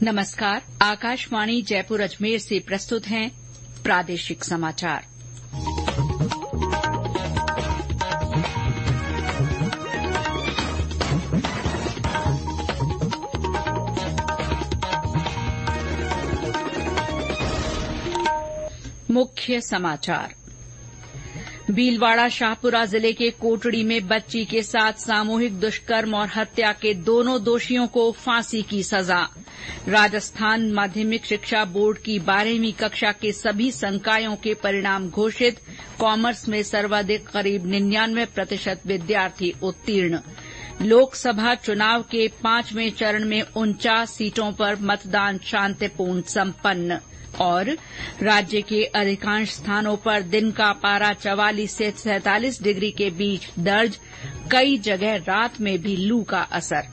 नमस्कार। आकाशवाणी जयपुर अजमेर से प्रस्तुत हैं प्रादेशिक समाचार। मुख्य समाचार। भीलवाड़ा शाहपुरा जिले के कोटड़ी में बच्ची के साथ सामूहिक दुष्कर्म और हत्या के दोनों दोषियों को फांसी की सजा। राजस्थान माध्यमिक शिक्षा बोर्ड की 12वीं कक्षा के सभी संकायों के परिणाम घोषित। कॉमर्स में सर्वाधिक करीब 99% विद्यार्थी उत्तीर्ण। लोकसभा चुनाव के 5वें चरण में 49 सीटों पर मतदान शांतिपूर्ण संपन्न। और राज्य के अधिकांश स्थानों पर दिन का पारा 44 से 47 डिग्री के बीच दर्ज। कई जगह रात में भी लू का असर।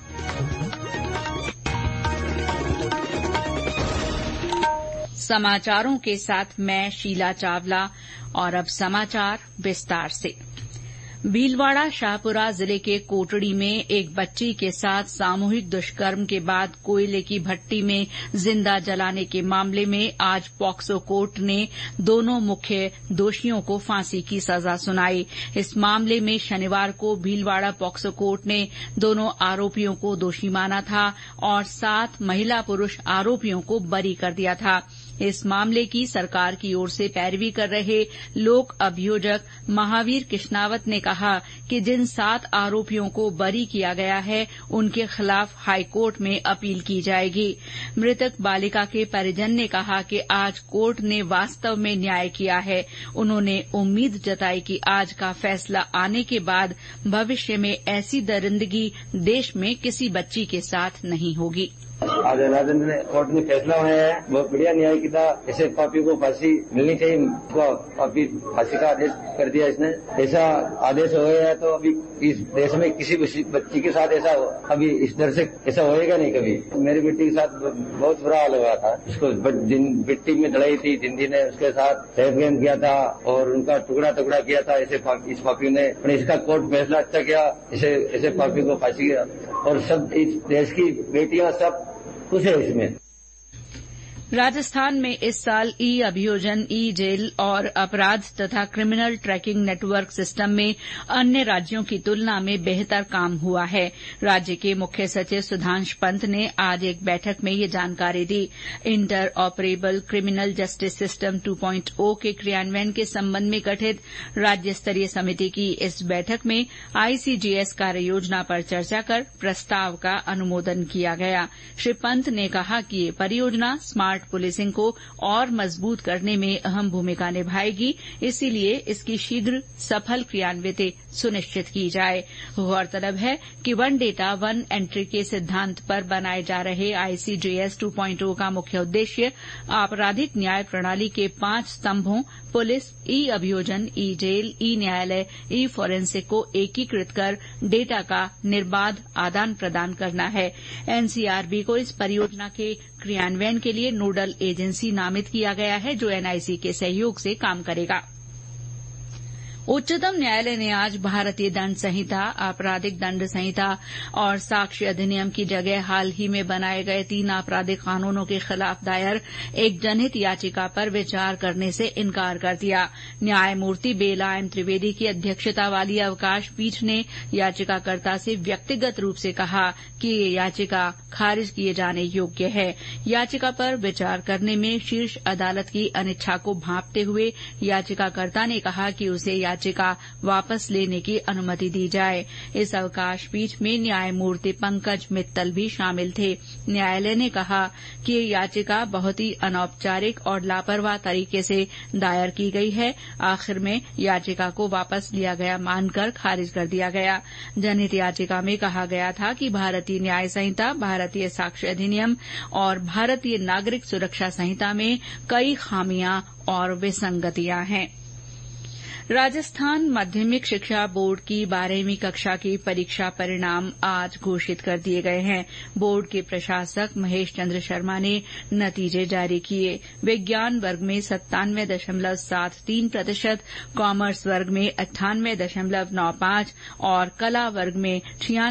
समाचारों के साथ मैं शीला चावला। और अब समाचार विस्तार से। भीलवाड़ा शाहपुरा जिले के कोटड़ी में एक बच्ची के साथ सामूहिक दुष्कर्म के बाद कोयले की भट्टी में जिंदा जलाने के मामले में आज पॉक्सो कोर्ट ने दोनों मुख्य दोषियों को फांसी की सजा सुनाई। इस मामले में शनिवार को भीलवाड़ा पॉक्सो कोर्ट ने दोनों आरोपियों को दोषी माना था और 7 महिला पुरुष आरोपियों को बरी कर दिया था। इस मामले की सरकार की ओर से पैरवी कर रहे लोक अभियोजक महावीर किशनावत ने कहा कि जिन 7 आरोपियों को बरी किया गया है उनके खिलाफ हाईकोर्ट में अपील की जाएगी। मृतक बालिका के परिजन ने कहा कि आज कोर्ट ने वास्तव में न्याय किया है। उन्होंने उम्मीद जताई कि आज का फैसला आने के बाद भविष्य में ऐसी दरिंदगी देश में किसी बच्ची के साथ नहीं होगी। आज राजेंद्र ने कोर्ट ने फैसला होया है, बहुत बढ़िया न्याय किया। ऐसे पापी को फांसी मिलनी चाहिए। पापी फांसी का आदेश कर दिया इसने। ऐसा आदेश हो गया है तो अभी इस देश में किसी बच्ची के साथ ऐसा अभी इस तरह से ऐसा होएगा नहीं कभी। मेरी बेटी के साथ बहुत बुरा हाल हुआ था। उसको मिट्टी में दड़ाई थी, जिंदी ने उसके साथ रेप गेम किया था और उनका टुकड़ा टुकड़ा किया था। ऐसे इस पापी ने इसका कोर्ट फैसला अच्छा किया। ऐसे पापी को फांसी किया और सब इस देश की बेटियां सब खुश है इसमें। राजस्थान में इस साल ई अभियोजन, ई जेल और अपराध तथा क्रिमिनल ट्रैकिंग नेटवर्क सिस्टम में अन्य राज्यों की तुलना में बेहतर काम हुआ है। राज्य के मुख्य सचिव सुधांश पंत ने आज एक बैठक में ये जानकारी दी। Interoperable criminal justice system 2.0 के क्रियान्वयन के संबंध में गठित राज्य स्तरीय समिति की इस बैठक में आईसीजेएस कार्य योजना पर चर्चा कर प्रस्ताव का अनुमोदन किया गया। श्री पंत ने कहा कि ये परियोजना स्मार्ट पुलिसिंग को और मजबूत करने में अहम भूमिका निभाएगी, इसीलिए इसकी शीघ्र सफल क्रियान्वित सुनिश्चित की जाए। गौरतलब है कि वन डेटा वन एंट्री के सिद्धांत पर बनाए जा रहे आईसीजेएस 2.0 का मुख्य उद्देश्य आपराधिक न्याय प्रणाली के 5 स्तंभों पुलिस, ई अभियोजन, ई जेल, ई न्यायालय, ई फोरेंसिक को एकीकृत कर डेटा का निर्बाध आदान प्रदान करना है। एनसीआरबी को इस परियोजना के क्रियान्वयन के लिए नोडल एजेंसी नामित किया गया है जो एनआईसी के सहयोग से काम करेगा। उच्चतम न्यायालय ने आज भारतीय दंड संहिता, आपराधिक दंड संहिता और साक्ष्य अधिनियम की जगह हाल ही में बनाए गए 3 आपराधिक कानूनों के खिलाफ दायर एक जनहित याचिका पर विचार करने से इनकार कर दिया। न्यायमूर्ति बेलाएम त्रिवेदी की अध्यक्षता वाली अवकाश पीठ ने याचिकाकर्ता से व्यक्तिगत रूप से कहा कि ये याचिका खारिज किए जाने योग्य है। याचिका पर विचार करने में शीर्ष अदालत की अनिच्छा को भांपते हुए याचिकाकर्ता ने कहा कि उसे याचिका वापस लेने की अनुमति दी जाए। इस अवकाश पीठ में न्यायमूर्ति पंकज मित्तल भी शामिल थे। न्यायालय ने कहा कि ये याचिका बहुत ही अनौपचारिक और लापरवाह तरीके से दायर की गई है। आखिर में याचिका को वापस लिया गया मानकर खारिज कर दिया गया। जनहित याचिका में कहा गया था कि भारतीय न्याय संहिता, भारतीय साक्ष्य अधिनियम और भारतीय नागरिक सुरक्षा संहिता में कई खामियां और विसंगतियां हैं। राजस्थान माध्यमिक शिक्षा बोर्ड की 12वीं कक्षा की परीक्षा परिणाम आज घोषित कर दिए गए हैं। बोर्ड के प्रशासक महेश चंद्र शर्मा ने नतीजे जारी किए। विज्ञान वर्ग में 97.73%, कॉमर्स वर्ग में 98.95% और कला वर्ग में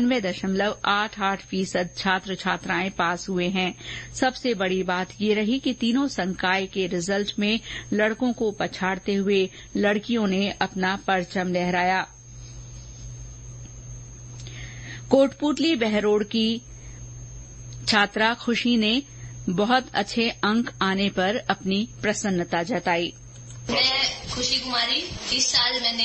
96.88% छात्र छात्राएं पास हुए हैं। सबसे बड़ी बात ये रही कि तीनों संकाय के रिजल्ट में लड़कों को पछाड़ते हुए लड़कियों ने अपना परचम लहराया। कोटपूतली बहरोड की छात्रा खुशी ने बहुत अच्छे अंक आने पर अपनी प्रसन्नता जताई। मैं खुशी कुमारी, इस साल मैंने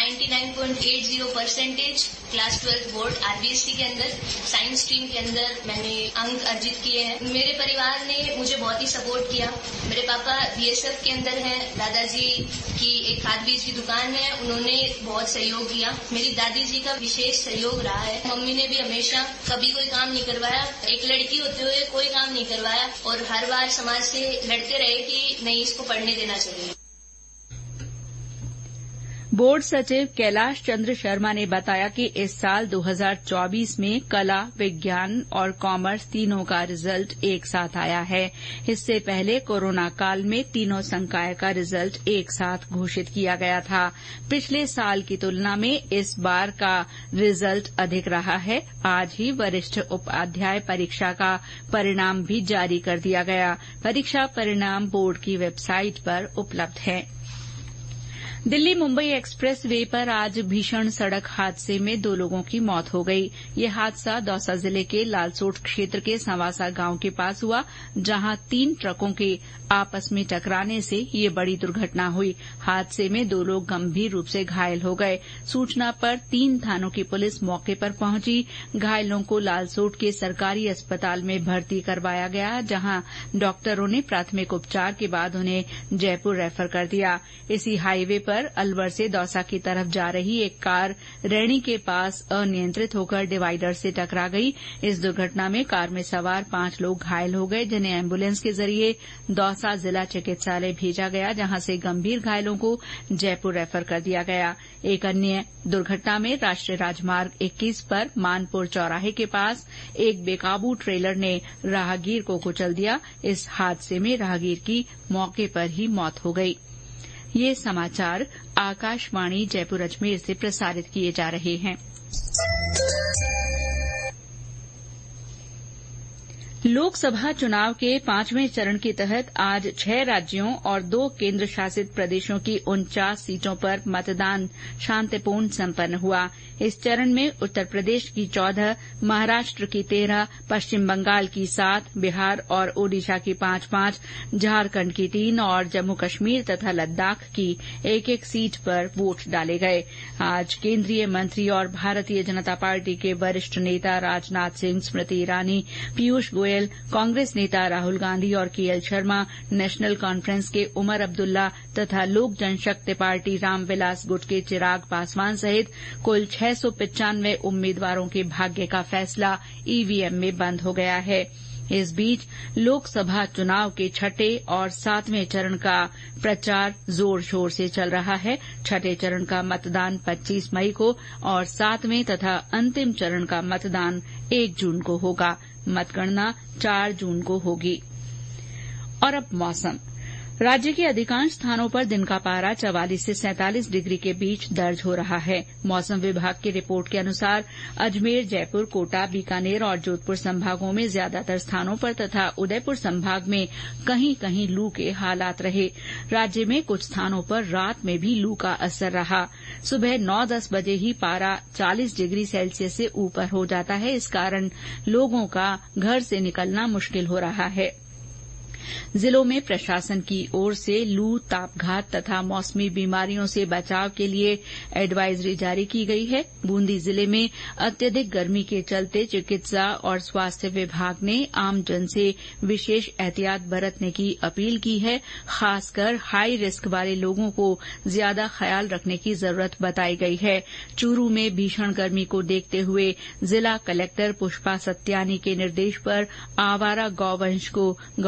99.80% क्लास 12 बोर्ड आरबीएससी के अंदर साइंस स्ट्रीम के अंदर मैंने अंक अर्जित किए हैं। मेरे परिवार ने मुझे बहुत ही सपोर्ट किया। मेरे पापा बीएसएफ के अंदर हैं, दादाजी की एक खाद बीज की दुकान है, उन्होंने बहुत सहयोग किया। मेरी दादी जी का विशेष सहयोग रहा है। मम्मी ने भी हमेशा कभी कोई काम नहीं करवाया, एक लड़की होते हुए कोई काम नहीं करवाया और हर बार समाज से लड़ते रहे कि नहीं, इसको पढ़ने देना चाहिए। बोर्ड सचिव कैलाश चंद्र शर्मा ने बताया कि इस साल 2024 में कला, विज्ञान और कॉमर्स तीनों का रिजल्ट एक साथ आया है। इससे पहले कोरोना काल में तीनों संकाय का रिजल्ट एक साथ घोषित किया गया था। पिछले साल की तुलना में इस बार का रिजल्ट अधिक रहा है। आज ही वरिष्ठ उपाध्याय परीक्षा का परिणाम भी जारी कर दिया गया। परीक्षा परिणाम बोर्ड की वेबसाइट पर उपलब्ध है। दिल्ली मुंबई एक्सप्रेस वे पर आज भीषण सड़क हादसे में 2 लोगों की मौत हो गई। ये हादसा दौसा जिले के लालसोट क्षेत्र के संवासा गांव के पास हुआ, जहां 3 ट्रकों के आपस में टकराने से ये बड़ी दुर्घटना हुई। हादसे में 2 लोग गंभीर रूप से घायल हो गए। सूचना पर 3 थानों की पुलिस मौके पर पहुंची। घायलों को लालसोट के सरकारी अस्पताल में भर्ती करवाया गया, जहां डॉक्टरों ने प्राथमिक उपचार के बाद उन्हें जयपुर रेफर कर दिया। इसी हाईवे पर अलवर से दौसा की तरफ जा रही एक कार रैणी के पास अनियंत्रित होकर डिवाइडर से टकरा गई। इस दुर्घटना में कार में सवार 5 लोग घायल हो गए, जिन्हें एम्बुलेंस के जरिए दौसा जिला चिकित्सालय भेजा गया, जहां से गंभीर घायलों को जयपुर रेफर कर दिया गया। एक अन्य दुर्घटना में राष्ट्रीय राजमार्ग 21 पर मानपुर चौराहे के पास एक बेकाबू ट्रेलर ने राहगीर को कुचल दिया। इस हादसे में राहगीर की मौके पर ही मौत हो गई। ये समाचार आकाशवाणी जयपुर अजमेर से प्रसारित किए जा रहे हैं। लोकसभा चुनाव के 5वें चरण के तहत आज 6 राज्यों और 2 केंद्र शासित प्रदेशों की 49 सीटों पर मतदान शांतिपूर्ण संपन्न हुआ। इस चरण में उत्तर प्रदेश की 14, महाराष्ट्र की 13, पश्चिम बंगाल की 7, बिहार और ओडिशा की 5-5, झारखंड की 3 और जम्मू कश्मीर तथा लद्दाख की 1-1 सीट पर वोट डाले गए। आज केंद्रीय मंत्री और भारतीय जनता पार्टी के वरिष्ठ नेता राजनाथ सिंह, स्मृति ईरानी, पीयूष गोयल, कांग्रेस नेता राहुल गांधी और केएल शर्मा, नेशनल कॉन्फ्रेंस के उमर अब्दुल्ला तथा लोक जनशक्ति पार्टी रामविलास गुट के चिराग पासवान सहित कुल 695 उम्मीदवारों के भाग्य का फैसला ईवीएम में बंद हो गया है। इस बीच लोकसभा चुनाव के 6ठे और 7वें चरण का प्रचार जोर शोर से चल रहा है। 6ठे चरण का मतदान 25 मई को और 7वें तथा अंतिम चरण का मतदान 1 जून को होगा। मतगणना 4 जून को होगी। और अब मौसम। राज्य के अधिकांश स्थानों पर दिन का पारा 44 से 47 डिग्री के बीच दर्ज हो रहा है। मौसम विभाग की रिपोर्ट के अनुसार अजमेर, जयपुर, कोटा, बीकानेर और जोधपुर संभागों में ज्यादातर स्थानों पर तथा उदयपुर संभाग में कहीं कहीं लू के हालात रहे। राज्य में कुछ स्थानों पर रात में भी लू का असर रहा। सुबह 9-10 बजे ही पारा 40 डिग्री सेल्सियस से ऊपर हो जाता है। इस कारण लोगों का घर से निकलना मुश्किल हो रहा है। जिलों में प्रशासन की ओर से लू, तापघात तथा मौसमी बीमारियों से बचाव के लिए एडवाइजरी जारी की गई है। बूंदी जिले में अत्यधिक गर्मी के चलते चिकित्सा और स्वास्थ्य विभाग ने आमजन से विशेष एहतियात बरतने की अपील की है। खासकर हाई रिस्क वाले लोगों को ज्यादा ख्याल रखने की जरूरत बताई गई है। चूरू में भीषण गर्मी को देखते हुए जिला कलेक्टर पुष्पा सत्यानी के निर्देश पर आवारा गौवंश को गौशाला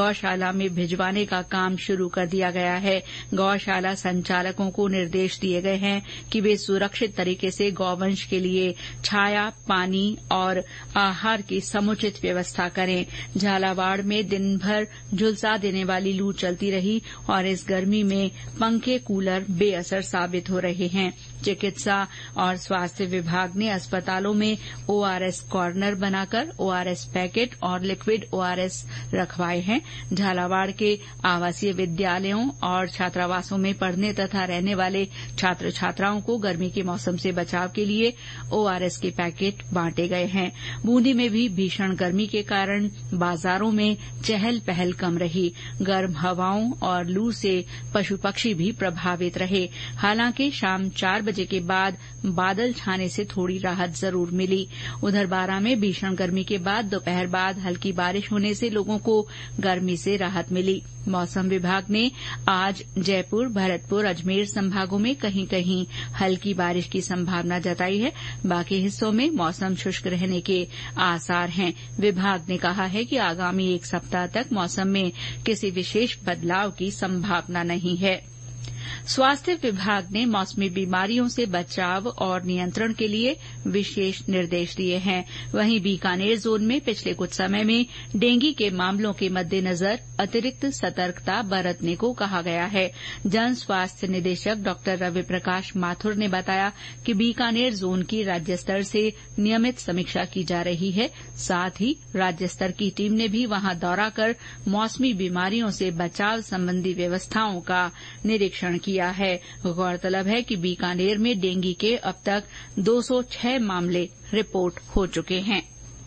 गौशाला में भिजवाने का काम शुरू कर दिया गया है। गौशाला संचालकों को निर्देश दिए गए हैं कि वे सुरक्षित तरीके से गौवंश के लिए छाया, पानी और आहार की समुचित व्यवस्था करें। झालावाड़ में दिन भर झुलसा देने वाली लू चलती रही और इस गर्मी में पंखे, कूलर बेअसर साबित हो रहे हैं। चिकित्सा और स्वास्थ्य विभाग ने अस्पतालों में ओआरएस कॉर्नर बनाकर ओआरएस पैकेट और लिक्विड ओआरएस रखवाए हैं। झालावाड़ के आवासीय विद्यालयों और छात्रावासों में पढ़ने तथा रहने वाले छात्र छात्राओं को गर्मी के मौसम से बचाव के लिए ओआरएस के पैकेट बांटे गए हैं। बूंदी में भी भीषण गर्मी के कारण बाजारों में चहल पहल कम रही। गर्म हवाओं और लू से पशु पक्षी भी प्रभावित रहे। हालांकि शाम 4 बजे के बाद बादल छाने से थोड़ी राहत जरूर मिली। उधर बारां में भीषण गर्मी के बाद दोपहर बाद हल्की बारिश होने से लोगों को गर्मी से राहत मिली। मौसम विभाग ने आज जयपुर, भरतपुर, अजमेर संभागों में कहीं कहीं हल्की बारिश की संभावना जताई है। बाकी हिस्सों में मौसम शुष्क रहने के आसार हैं। विभाग ने कहा है कि आगामी 1 सप्ताह तक मौसम में किसी विशेष बदलाव की संभावना नहीं है। स्वास्थ्य विभाग ने मौसमी बीमारियों से बचाव और नियंत्रण के लिए विशेष निर्देश दिए हैं। वहीं बीकानेर जोन में पिछले कुछ समय में डेंगू के मामलों के मद्देनजर अतिरिक्त सतर्कता बरतने को कहा गया है। जन स्वास्थ्य निदेशक डॉ रवि प्रकाश माथुर ने बताया कि बीकानेर जोन की राज्य स्तर से नियमित समीक्षा की जा रही है। साथ ही राज्य स्तर की टीम ने भी वहां दौरा कर मौसमी बीमारियों से बचाव संबंधी व्यवस्थाओं का निरीक्षण किया है। गौरतलब है कि बीकानेर में डेंगू के अब तक 206 मामले रिपोर्ट हो चुके हैं।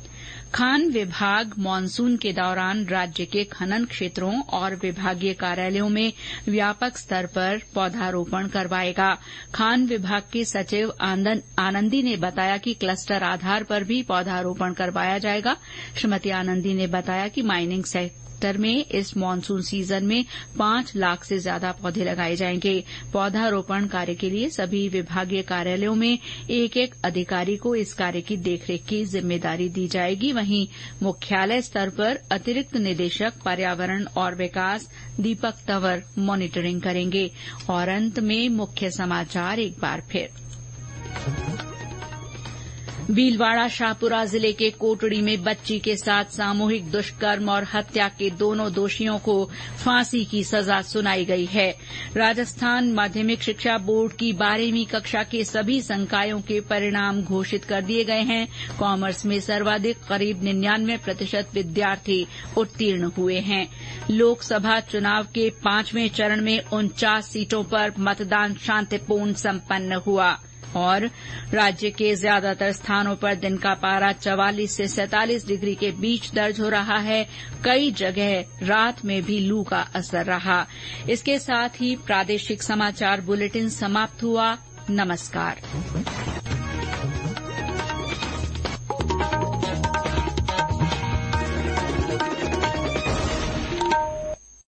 खान विभाग मानसून के दौरान राज्य के खनन क्षेत्रों और विभागीय कार्यालयों में व्यापक स्तर पर पौधारोपण करवाएगा। खान विभाग के सचिव आनंदी ने बताया कि क्लस्टर आधार पर भी पौधारोपण करवाया जाएगा। श्रीमती आनंदी ने बताया कि माइनिंग सेक्टर में इस मानसून सीजन में 5 लाख से ज्यादा पौधे लगाए जाएंगे। पौधारोपण कार्य के लिए सभी विभागीय कार्यालयों में एक अधिकारी को इस कार्य की देखरेख की जिम्मेदारी दी जाएगी। वहीं मुख्यालय स्तर पर अतिरिक्त निदेशक पर्यावरण और विकास दीपक तंवर मॉनिटरिंग करेंगे। और अंत में मुख्य समाचार एक बार फिर। भीलवाड़ा शाहपुरा जिले के कोटड़ी में बच्ची के साथ सामूहिक दुष्कर्म और हत्या के दोनों दोषियों को फांसी की सजा सुनाई गई है। राजस्थान माध्यमिक शिक्षा बोर्ड की 12वीं कक्षा के सभी संकायों के परिणाम घोषित कर दिए गए हैं। कॉमर्स में सर्वाधिक करीब 99% विद्यार्थी उत्तीर्ण हुए हैं। लोकसभा चुनाव के 5वें चरण में 49 सीटों पर मतदान शांतिपूर्ण संपन्न हुआ। और राज्य के ज्यादातर स्थानों पर दिन का पारा 44 से 47 डिग्री के बीच दर्ज हो रहा है। कई जगह रात में भी लू का असर रहा। इसके साथ ही प्रादेशिक समाचार बुलेटिन समाप्त हुआ। नमस्कार।